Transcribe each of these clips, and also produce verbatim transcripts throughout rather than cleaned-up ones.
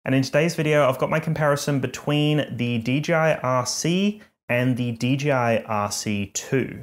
And in today's video, I've got my comparison between the D J I R C and the D J I R C two.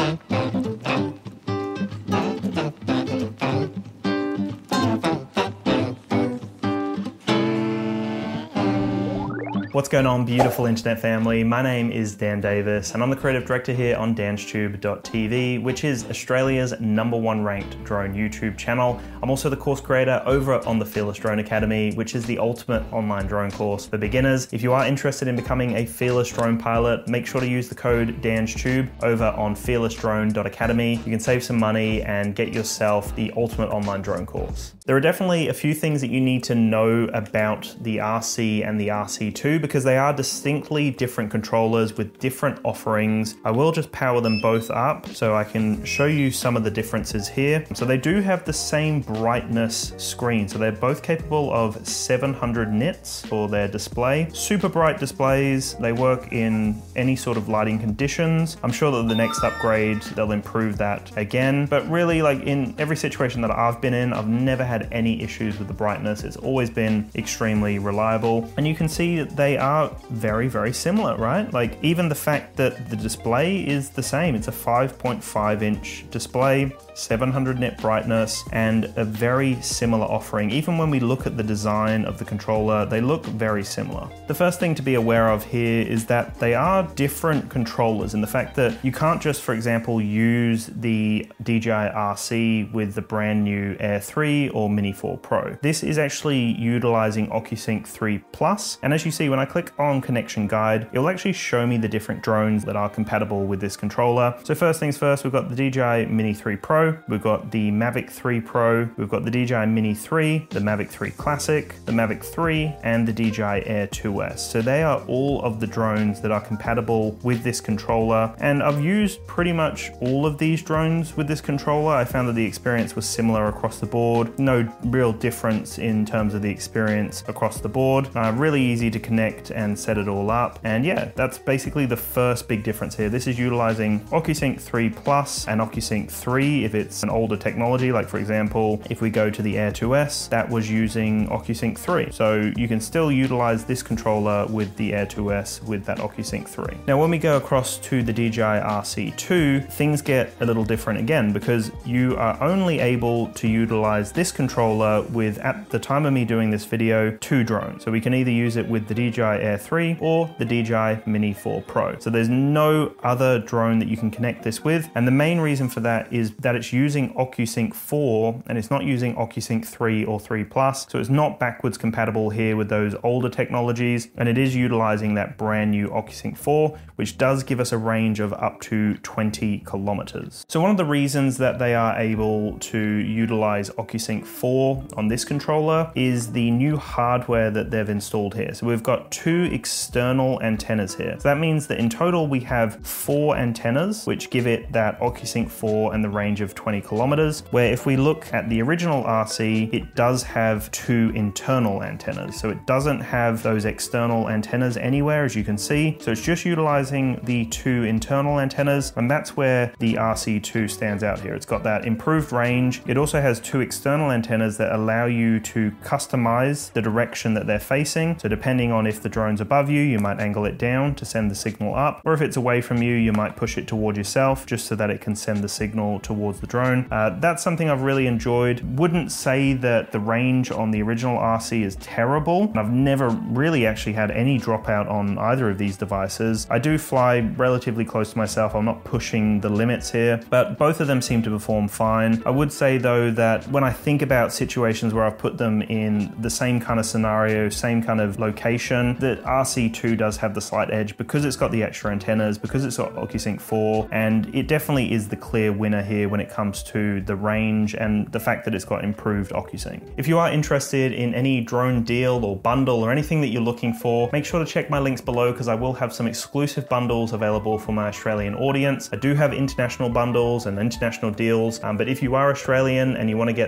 What's going on, beautiful internet family? My name is Dan Davis and I'm the creative director here on danstube dot t v, which is Australia's number one ranked drone YouTube channel. I'm also the course creator over on the Fearless Drone Academy, which is the ultimate online drone course for beginners. If you are interested in becoming a fearless drone pilot, make sure to use the code DANSTUBE over on fearless drone dot academy. You can save some money and get yourself the ultimate online drone course. There are definitely a few things that you need to know about the R C and the R C two because they are distinctly different controllers with different offerings. I will just power them both up so I can show you some of the differences here. So they do have the same brightness screen. So they're both capable of seven hundred nits for their display. Super bright displays. They work in any sort of lighting conditions. I'm sure that the next upgrade, they'll improve that again. But really, like in every situation that I've been in, I've never had any issues with the brightness. It's always been extremely reliable. And you can see that they are very, very similar, right? Like even the fact that the display is the same. It's a five point five inch display, seven hundred nit brightness, and a very similar offering. Even when we look at the design of the controller, they look very similar. The first thing to be aware of here is that they are different controllers in the fact that you can't just, for example, use the D J I R C with the brand new Air three or Mini four Pro. This is actually utilizing OcuSync three Plus. And as you see, when I click on connection guide, it will actually show me the different drones that are compatible with this controller. So first things first, we've got the D J I Mini three Pro, we've got the Mavic three Pro, we've got the D J I Mini three, the Mavic three Classic, the Mavic three, and the D J I Air two S. So they are all of the drones that are compatible with this controller. And I've used pretty much all of these drones with this controller. I found that the experience was similar across the board. No real difference in terms of the experience across the board. Uh, really easy to connect and set it all up. And yeah, that's basically the first big difference here. This is utilizing OcuSync three Plus and OcuSync three if it's an older technology. Like for example, if we go to the Air two S, that was using OcuSync three. So you can still utilize this controller with the Air two S with that OcuSync three. Now, when we go across to the D J I R C two, things get a little different again because you are only able to utilize this controller with, at the time of me doing this video, two drones. So we can either use it with the D J I Air three or the D J I Mini four Pro. So there's no other drone that you can connect this with. And the main reason for that is that it's using OcuSync four and it's not using OcuSync three or three Plus. So it's not backwards compatible here with those older technologies. And it is utilizing that brand new OcuSync four, which does give us a range of up to twenty kilometers. So one of the reasons that they are able to utilize OcuSync four on this controller is the new hardware that they've installed here. So we've got two external antennas here. So that means that in total we have four antennas, which give it that OcuSync four and the range of twenty kilometers, where if we look at the original R C, it does have two internal antennas. So it doesn't have those external antennas anywhere, as you can see. So it's just utilizing the two internal antennas, and that's where the R C two stands out here. It's got that improved range. It also has two external antennas that allow you to customize the direction that they're facing. So depending on if the drone's above you, you might angle it down to send the signal up, or if it's away from you, you might push it toward yourself just so that it can send the signal towards the drone. Uh, that's something I've really enjoyed. Wouldn't say that the range on the original R C is terrible. I've never really actually had any dropout on either of these devices. I do fly relatively close to myself. I'm not pushing the limits here, but both of them seem to perform fine. I would say though that when I think about situations where I've put them in the same kind of scenario, same kind of location, the R C two does have the slight edge because it's got the extra antennas, because it's got OcuSync four, and it definitely is the clear winner here when it comes to the range and the fact that it's got improved OcuSync. If you are interested in any drone deal or bundle or anything that you're looking for, make sure to check my links below because I will have some exclusive bundles available for my Australian audience. I do have international bundles and international deals, um, but if you are Australian and you want to get the best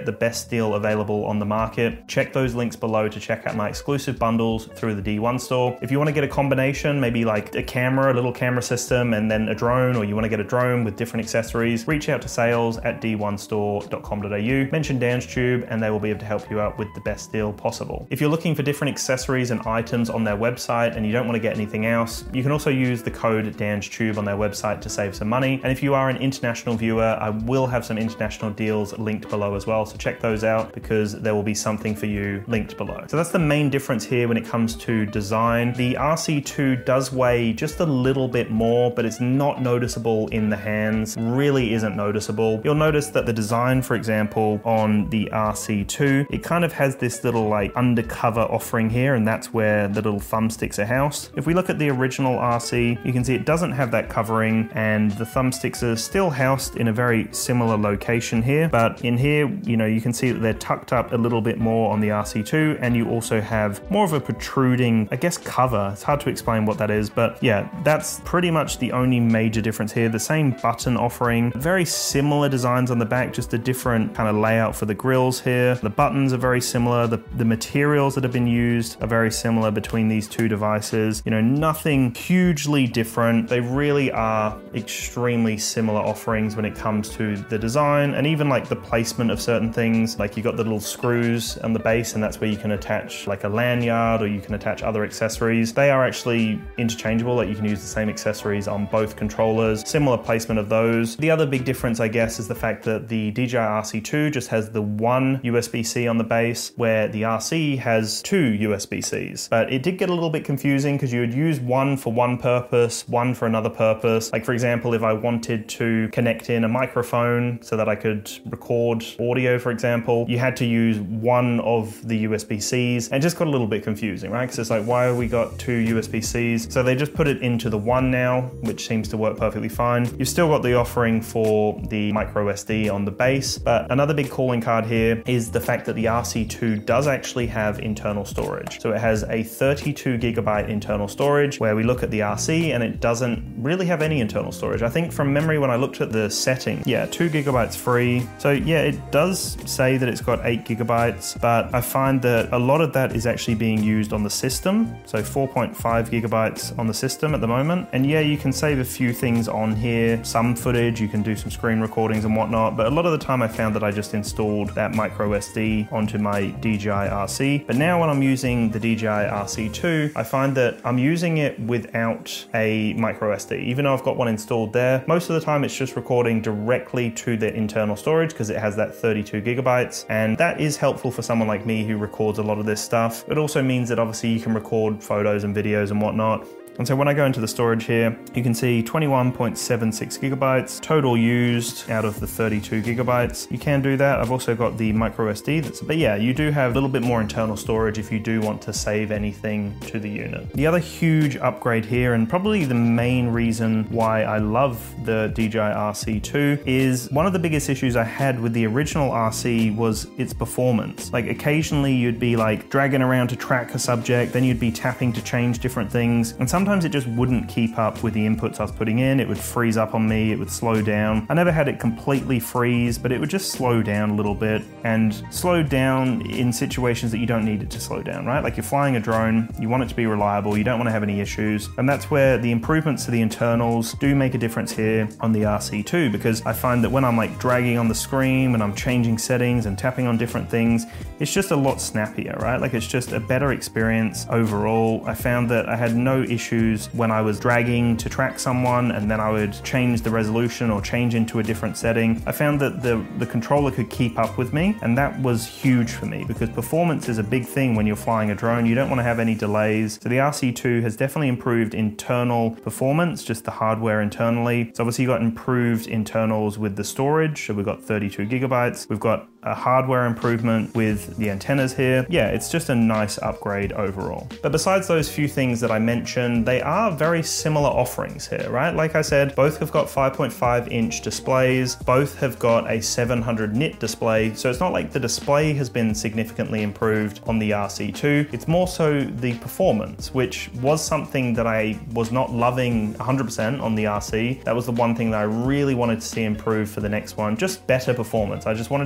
best deal available on the market. Check those links below to check out my exclusive bundles through the D one store. If you want to get a combination, maybe like a camera, a little camera system, and then a drone, or you want to get a drone with different accessories, reach out to sales at d one store dot com dot a u, mention DansTube, and they will be able to help you out with the best deal possible. If you're looking for different accessories and items on their website and you don't want to get anything else, you can also use the code DansTube on their website to save some money. And if you are an international viewer, I will have some international deals linked below as well, so check those out because there will be something for you linked below. So that's the main difference here when it comes to design. The R C two does weigh just a little bit more, but it's not noticeable in the hands, really isn't noticeable. You'll notice that the design, for example, on the R C two, it kind of has this little like undercover offering here, and that's where the little thumbsticks are housed. If we look at the original R C, you can see it doesn't have that covering, and the thumbsticks are still housed in a very similar location here, but in here, you know, you can see that they're tucked up a little bit more on the R C two, and you also have more of a protruding, I guess, cover. It's hard to explain what that is, but yeah, that's pretty much the only major difference here. The same button offering, very similar designs on the back, just a different kind of layout for the grills here. The buttons are very similar. The, the materials that have been used are very similar between these two devices. You know, nothing hugely different. They really are extremely similar offerings when it comes to the design and even like the placement of certain things. Like you got the little screws on the base, and that's where you can attach like a lanyard or you can attach other accessories. They are actually interchangeable, like you can use the same accessories on both controllers, similar placement of those. The other big difference, I guess, is the fact that the D J I R C two just has the one U S B C on the base, where the R C has two U S B Cs. But it did get a little bit confusing because you would use one for one purpose, one for another purpose. Like for example, if I wanted to connect in a microphone so that I could record audio, for example, you had to use one of the U S B Cs, and it just got a little bit confusing, right? Because it's like, why have we got two U S B Cs? So they just put it into the one now, which seems to work perfectly fine. You've still got the offering for the micro S D on the base, but another big calling card here is the fact that the R C two does actually have internal storage. So it has a thirty-two gigabyte internal storage, where we look at the R C and it doesn't really have any internal storage. I think from memory when I looked at the setting, yeah, two gigabytes free. So yeah, it does say that it's got eight gigabytes, but I find that a lot of that is actually being used on the system. So four point five gigabytes on the system at the moment. And yeah, you can save a few things on here, some footage, you can do some screen recordings and whatnot, but a lot of the time I found that I just installed that micro S D onto my D J I R C. But now when I'm using the D J I R C two, I find that I'm using it without a micro S D. Even though I've got one installed there, most of the time it's just recording directly to the internal storage because it has that thirty-two gigabytes. And that is helpful for someone like me who records a lot of this stuff. It also means that obviously you can record photos and videos and whatnot. And so when I go into the storage here, you can see twenty-one point seven six gigabytes total used out of the thirty-two gigabytes. You can do that. I've also got the micro S D, that's, but yeah, you do have a little bit more internal storage if you do want to save anything to the unit. The other huge upgrade here, and probably the main reason why I love the D J I R C two, is one of the biggest issues I had with the original R C was its performance. Like occasionally you'd be like dragging around to track a subject, then you'd be tapping to change different things, and sometimes Sometimes it just wouldn't keep up with the inputs I was putting in. It would freeze up on me, it would slow down. I never had it completely freeze, but it would just slow down a little bit, and slow down in situations that you don't need it to slow down, right? Like you're flying a drone, you want it to be reliable, you don't want to have any issues, and that's where the improvements to the internals do make a difference here on the R C two, because I find that when I'm like dragging on the screen, when I'm changing settings and tapping on different things, it's just a lot snappier, right? Like it's just a better experience overall. I found that I had no issues when I was dragging to track someone and then I would change the resolution or change into a different setting. I found that the, the controller could keep up with me, and that was huge for me because performance is a big thing when you're flying a drone. You don't want to have any delays. So the R C two has definitely improved internal performance, just the hardware internally. So obviously you got improved internals with the storage. So we've got thirty-two gigabytes. We've got a hardware improvement with the antennas here. Yeah, it's just a nice upgrade overall. But besides those few things that I mentioned, they are very similar offerings here, right? Like I said, both have got five point five inch displays, both have got a seven hundred nit display, so it's not like the display has been significantly improved on the R C two, it's more so the performance, which was something that I was not loving one hundred percent on the R C. That was the one thing that I really wanted to see improve for the next one, just better performance. I just wanted to see it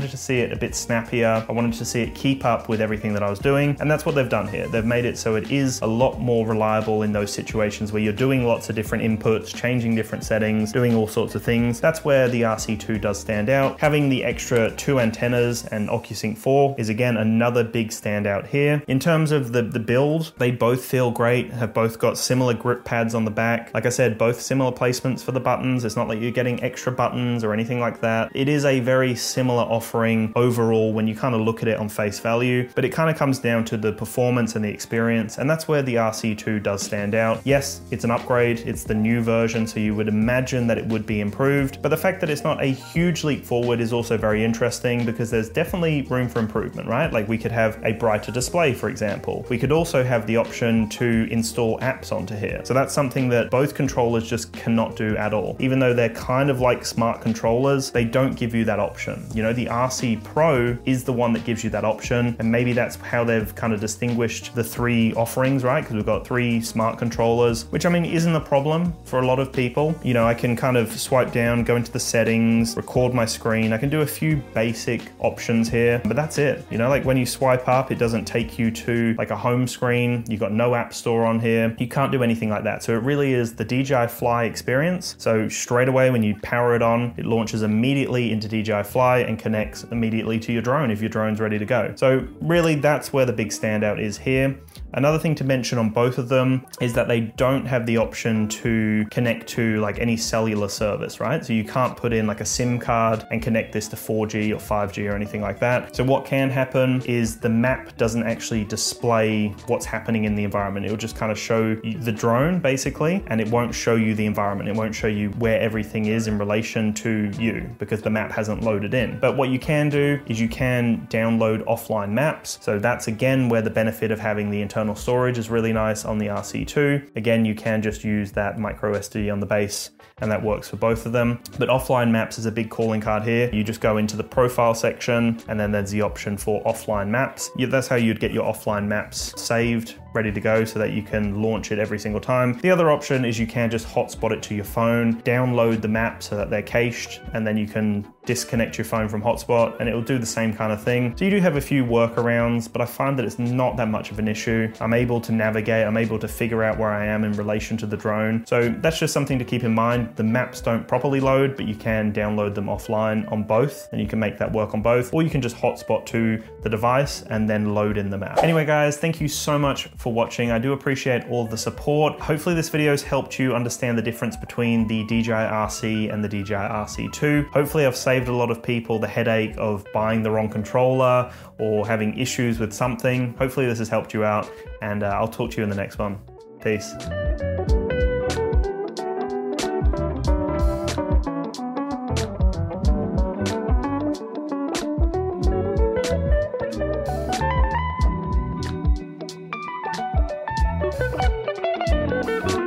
it a bit snappier. I wanted to see it keep up with everything that I was doing, and that's what they've done here. They've made it so it is a lot more reliable in those situations where you're doing lots of different inputs, changing different settings, doing all sorts of things. That's where the R C two does stand out. Having the extra two antennas and OcuSync four is again another big standout here. In terms of the, the build, they both feel great, have both got similar grip pads on the back. Like I said, both similar placements for the buttons. It's not like you're getting extra buttons or anything like that. It is a very similar offering overall when you kind of look at it on face value, but it kind of comes down to the performance and the experience, and that's where the R C two does stand out. Yes, it's an upgrade, it's the new version, so you would imagine that it would be improved, but the fact that it's not a huge leap forward is also very interesting because there's definitely room for improvement, right? Like we could have a brighter display, for example. We could also have the option to install apps onto here. So that's something that both controllers just cannot do at all. Even though they're kind of like smart controllers, they don't give you that option. You know, the R C Pro is the one that gives you that option, and maybe that's how they've kind of distinguished the three offerings, right? Because we've got three smart controllers, which I mean isn't a problem for a lot of people. You know, I can kind of swipe down, go into the settings, record my screen. I can do a few basic options here, but that's it. You know, like when you swipe up, it doesn't take you to like a home screen. You've got no app store on here. You can't do anything like that. So it really is the D J I Fly experience. So straight away when you power it on, it launches immediately into D J I Fly and connects immediately to your drone if your drone's ready to go. So really that's where the big standout is here. Another thing to mention on both of them is that they don't have the option to connect to like any cellular service, right? So you can't put in like a SIM card and connect this to four G or five G or anything like that. So what can happen is the map doesn't actually display what's happening in the environment. It'll just kind of show the drone basically, and it won't show you the environment. It won't show you where everything is in relation to you because the map hasn't loaded in. But what you can do is you can download offline maps. So that's again where the benefit of having the internal storage is really nice on the R C two. Again, you can just use that micro S D on the base and that works for both of them. But offline maps is a big calling card here. You just go into the profile section and then there's the option for offline maps. Yeah, that's how you'd get your offline maps saved, ready to go so that you can launch it every single time. The other option is you can just hotspot it to your phone, download the map so that they're cached, and then you can disconnect your phone from hotspot and it will do the same kind of thing. So you do have a few workarounds, but I find that it's not that much of an issue. I'm able to navigate, I'm able to figure out where I am in relation to the drone. So that's just something to keep in mind. The maps don't properly load, but you can download them offline on both and you can make that work on both, or you can just hotspot to the device and then load in the map. Anyway guys, thank you so much for watching. I do appreciate all of the support. Hopefully this video has helped you understand the difference between the D J I R C and the D J I R C two. Hopefully I've saved a lot of people the headache of buying the wrong controller or having issues with something. Hopefully this has helped you out, and uh, I'll talk to you in the next one. Peace. Thank you.